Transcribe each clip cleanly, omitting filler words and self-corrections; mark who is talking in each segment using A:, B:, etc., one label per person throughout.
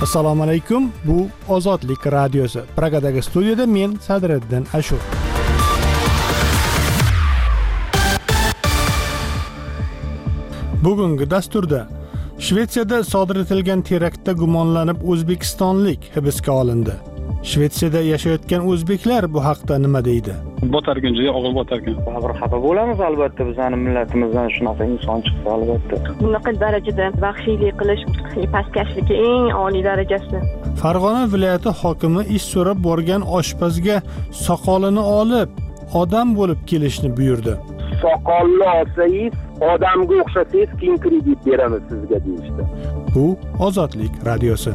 A: Assalomu alaykum. Bu Ozodlik radiosi. Pragadagi studiyada men Sadriddin Ashur. Bugungi dasturda Shvetsiyada sodir etilgan teraktda gumonlanib o'zbekistonlik hibsga olindi. Shvetsiyada yashayotgan o'zbeklar bu haqda nima deydi?
B: Botarkan, juda og'ir botarkan.
C: Bir xafa bo'lamiz albatta, bizning millatimizdan shunaqa inson chiqsa albatta.
D: Bunaqa darajada vahshiylik qilish, pastkashlikka eng oliy darajasi.
A: Farg'ona viloyati hokimi ish so'rab borgan oshpazga soqolini olib, odam bo'lib kelishni buyurdi.
E: Soqolni olsangiz, odamga o'xshasangiz, keyin kredit beramiz sizga deyishdi.
A: Bu Ozodlik radiosi.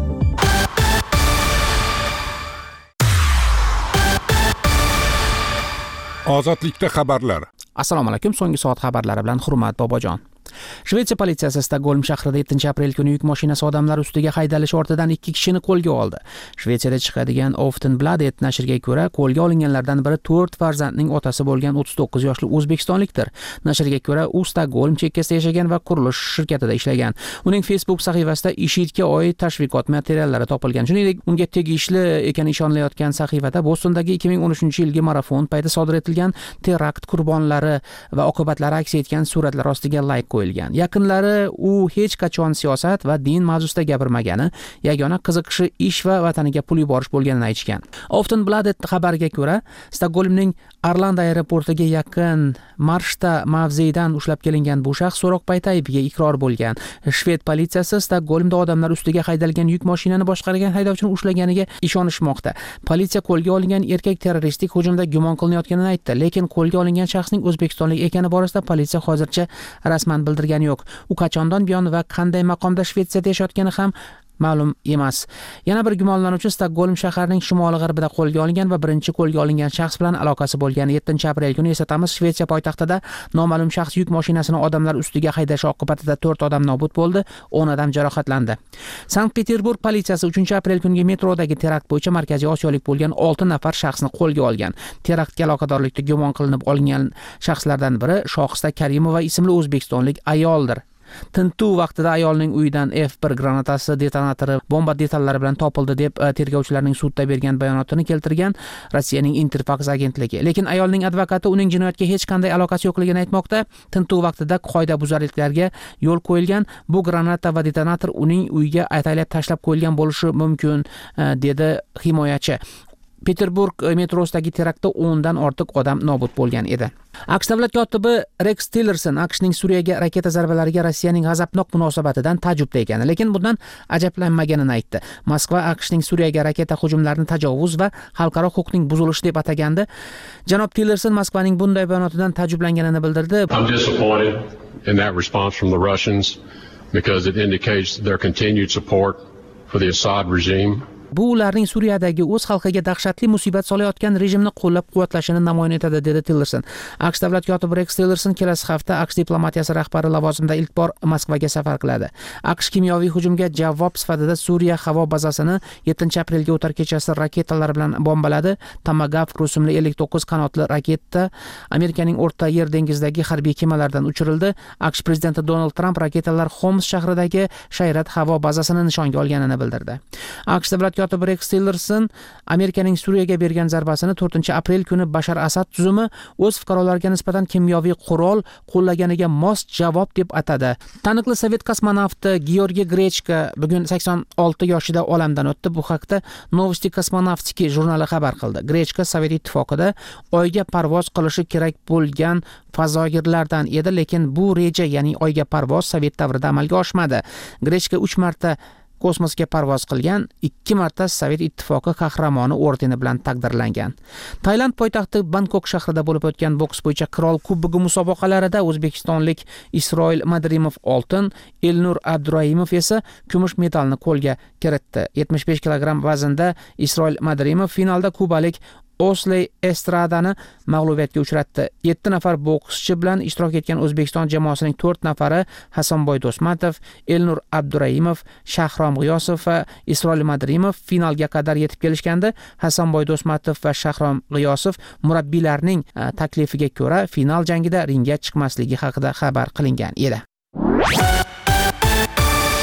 F: Ozodlikda xabarlar.
G: Assalomu alaykum. So'nggi soat xabarlari bilan Hurmat Bobojon. Shvetsiya politsiyasi Stokgolm shahrida 7-aprel kuni yuk mashinasi odamlar ustiga haydalish ortidan 2 kishini qo'lga oldi. Shvetsiyada chiqadigan Aftonbladet nashriga ko'ra, qo'lga olinganlardan biri 4 farzandning otasi bo'lgan 39 yoshli o'zbekistonlikdir. Nashrga ko'ra, u Stokgolm chekkasida yashagan va qurilish shirkatida ishlagan. Uning Facebook sahifasida IShIDga oid tashviqot materiallari topilgan. Shuningdek, unga tegishli ekani ishonilayotgan sahifada Bostondagi 2013-yilgi marafon payti sodir etilgan terakt qurbonlari va oqibatlari aks etgan suratlar ostiga like qo'yilgan. Yaqinlari u hech qachon siyosat va din mavzusida gapirmagani, yagona qiziqishi ish va vataniga pul yuborish bo'lganini aytishgan. Aftonbladet xabariga ko'ra, Stokgolmning Arlanda aeroportiga yaqin Marshta mavzeyidan ushlab kelingan bu shaxs so'roq payti aybiga iqror bo'lgan. Shved politsiyasi Stokgolmda odamlar ustiga haydalgan yuk mashinani boshqargan haydovchini ushlaganiga ishonishmoqda. Politsiya qo'lga olingan erkak terroristik hujumda gumon qilinayotganini aytdi, lekin qo'lga olingan shaxsning o'zbekistonlik ekani borasida politsiya hozircha rasman bildirgani yo'q. U qachondan buyon va qanday maqomda Shvetsiyada yashayotgani ham ma'lum emas. Yana bir gumonlanuvchi Stokgolm shahrining shimoli-g'arbida qo'lga olingan va birinchi qo'lga olingan shaxs bilan aloqasi bo'lgan. 7-aprel kuni eslatamiz, Shvetsiya poytaxtida noma'lum shaxs yuk mashinasini odamlar ustiga haydashi oqibatida 4 odam nobud bo'ldi, 10 odam jarohatlandi. Sankt-Peterburg politsiyasi 3-aprel kungi metrodagi terakt bo'yicha Markaziy Osiyolik bo'lgan 6 nafar shaxsni qo'lga olgan. Teraktga aloqadorlikda gumon qilinib olingan shaxslardan biri Shohista Karimova ismli o'zbekistonlik ayoldir. Tintuv vaqtida ayolning uyidan F1 granatasi, detonatori, bomba detallari bilan topildi deb tergovchilarning sudda bergan bayonotini keltirgan Rossiyaning Interfax agentligi. Lekin ayolning advokati uning jinoyatga hech qanday aloqasi yo'qligini aytmoqda. Tintuv vaqtida qoidabuzarliklarga yo'l qo'yilgan. Bu granata va detonator uning uyiga ataylab tashlab qo'yilgan bo'lishi mumkin, dedi himoyachi. Peterburg metrosidagi teraktda 10 dan ortiq odam nobud bo'lgan edi. AQSh davlat kotibi Rex Tillerson AQShning Suriyaga raketa zarbalariga Rossiyaning g'azabnok munosabatidan tajubda ekani, lekin bundan ajablanmaganini aytdi. Moskva AQShning Suriyaga raketa hujumlarini tajovuz va xalqaro huquqning buzilishi deb atagandi. Janob Tillerson Moskvaning bunday bayonotidan tajublanganini bildirdi.
H: I'm disappointed in that response from the Russians because it indicates their continued support for the Assad regime.
G: Bu ularning Suriyadagi o'z xalqiga dahshatli musibat solayotgan rejimni qo'llab-quvvatlashini namoyon etadi, dedi Tillerson. AQSh davlat kotibi Rex Tillerson kelasi hafta AQSh diplomatiyasi rahbari lavozimida ilk bor Moskvaga safar qiladi. AQSh kimyoviy hujumga javob sifatida Suriya havo bazasini 7-aprelga o'tar kechasi raketalar bilan bombaladi. Tomahawk rusumli 59 qanotli raketa Amerikaning O'rta Yer dengizidagi harbiy kemalardan uchirildi. AQSh prezidenti Donald Trump raketalar Xoms shahridagi Shayrat havo bazasini nishonga olganini bildirdi. AQSh davlat kotibi Rex Tillerson Amerikaning Suriyaga bergan zarbasini 4-aprel kuni Bashar Asad tuzumi o'z fuqarolariga nisbatan kimyoviy qurol qo'llaganiga mos javob deb atadi. Taniqli sovet kosmonavti Georgiy Grechka bugun 86 yoshida olamdan o'tdi. Bu haqda Novosti kosmonavtiki jurnali xabar qildi. Grechka Sovet ittifoqida Oyga parvoz qilishi kerak bo'lgan fazoirlardan edi, lekin bu reja, ya'ni Oyga parvoz Sovet davrida amalga oshmadi. Grechka 3 marta kosmosga parvoz qilgan, 2 marta Sovet ittifoqi qahramoni ordeni bilan taqdirlangan. Tailand poytaxti Bangkok shahrida bo'lib o'tgan boks bo'yicha Qirol Kubogi musobaqalarida o'zbekistonlik Isroil Madrimov oltin, Elnur Abduraimov esa kumush medalni qo'lga kiritdi. 75 kilogramm vaznda Isroil Madrimov finalda kubalik Osley Estradani mag'lubiyatga uchratdi. 7 nafar bokschi bilan ishtirok etgan O'zbekiston jamoasining 4 nafari Hasanboy Do'smatov, Elnur Abduraimov, Shahrom G'iyosov va Isroil Madrimov finalga qadar yetib kelishgandi. Hasanboy Do'smatov va Shahrom G'iyosov murabbiylarning taklifiga ko'ra final jangida ringga chiqmasligi haqida xabar qilingan edi.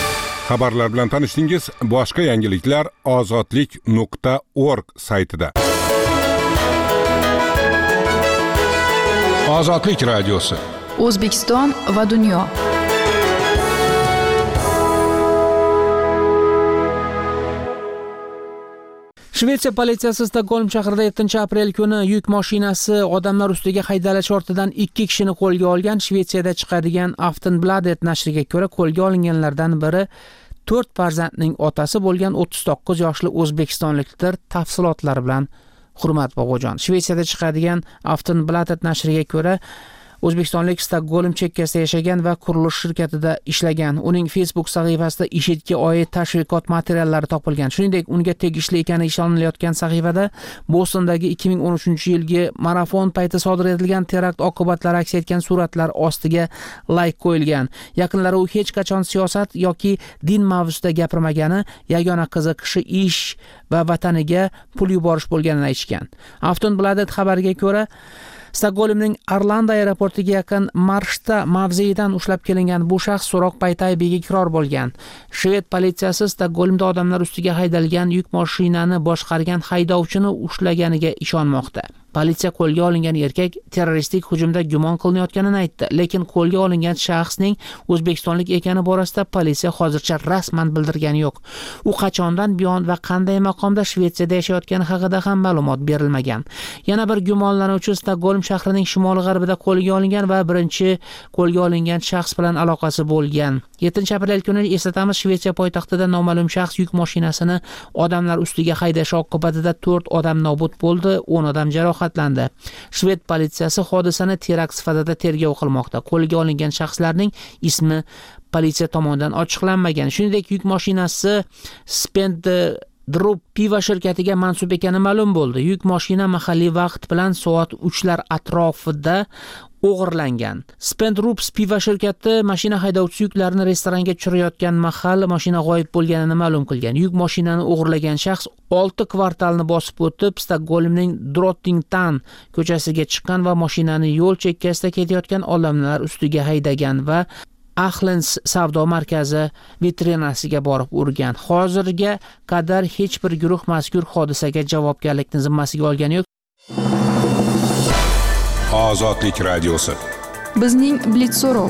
F: Xabarlar bilan tanishdingiz. Boshqa yangiliklar ozodlik.org saytida. Ozodlik radiosi.
I: O'zbekiston va dunyo.
G: Shvetsiya politsiyasi Stokgolm shahrida 7-aprel kuni yuk mashinasi odamlar ustiga haydalish ortidan 2 kishini qo'lga olgan. Shvetsiyada chiqadigan Aftonbladet nashriga ko'ra, qo'lga olinganlardan biri 4 farzandning otasi bo'lgan 39 yoshli o'zbekistonlikdir. Tafsilotlar bilan Hurmat Bobojon. Shvetsiyada chiqadigan Aftonbladet nashriga ko'ra, o'zbekistonlik Stokgolm chekkasida yashagan va qurilish shirkatida ishlagan. Uning Facebook sahifasida IShIDga oid tashviqot materiallari topilgan. Shuningdek, unga tegishli ekani ishonilayotgan sahifada Bostondagi 2013-yilgi marafon payti sodir etilgan terakt oqibatlari aks etgan suratlar ostiga like qo'yilgan. Yaqinlari u hech qachon siyosat yoki din mavzusida gapirmagani, yagona qiziqishi ish va vataniga pul yuborish bo'lganini aytishgan. Aftonbladet xabariga ko'ra, Stokgolmning Arlanda aeroportiga yaqin Marshda mavzeyidan ushlab kelingan bu shaxs so'roq payti aybiga iqror bo'lgan. Shved politsiyasi Stokgolmda odamlar ustiga haydalgan yuk mashinani boshqargan haydovchini ushlaganiga ishonmoqda. Politsiya qo'lga olingan erkak terroristik hujumda gumon qilinayotganini aytdi, lekin qo'lga olingan shaxsning o'zbekistonlik ekani borasida politsiya hozircha rasman bildirgani yo'q. U qachondan buyon va qanday maqomda Shvetsiyada yashayotgani haqida ham ma'lumot berilmagan. Yana bir gumonlanuvchi Stokgolm shahrining shimoli-g'arbida qo'lga olingan va birinchi qo'lga olingan shaxs bilan aloqasi bo'lgan. 7-aprel kuni eslatamiz, Shvetsiya poytaxtida noma'lum shaxs yuk mashinasini odamlar ustiga haydashi oqibatida 4 odam nobud bo'ldi, 10 odam jarohatlandi. Shved politsiyasi hodisani terakt sifatida tergov qilmoqda. Qo'lga olingan shaxslarning ismi politsiya tomonidan ochiqlanmagan. Shuningdek, yuk mashinasi Spendrup piva shirkatiga mansub ekani ma'lum bo'ldi. Yuk mashina mahalliy vaqt bilan soat 3lar atrofida o'g'irlangan. Spendrup piva shirkati mashina haydovchisi yuklarni restoranga tushirayotgan mahal mashina g'oyib bo'lganini ma'lum qilgan. Yuk mashinani o'g'irlagan shaxs 6 kvartalni bosib o'tib, Stokgolmning Drottnington ko'chasiga chiqqan va mashinani yo'l chekkasida ketayotgan odamlar ustiga haydagan va Axlens savdo markazi vitrinasiga borib urgan. Hozirga qadar hech bir guruh mazkur hodisaga javobgarlikni zimmasiga olgani yo'q.
F: Ozodlik radiosi.
I: Bizning Blitz so'rov.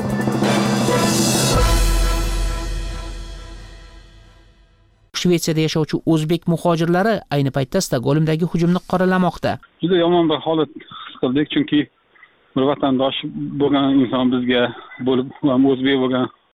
G: Shvetsiyada yashovchi o'zbek muhojirlari ayni paytda Stokgolmdagi hujumni qoralamoqda.
B: Juda yomon bir holat his qildik, chunki bir vatandosh bo'lgan inson bizga bo'lib, ham o'zbek bo'lgan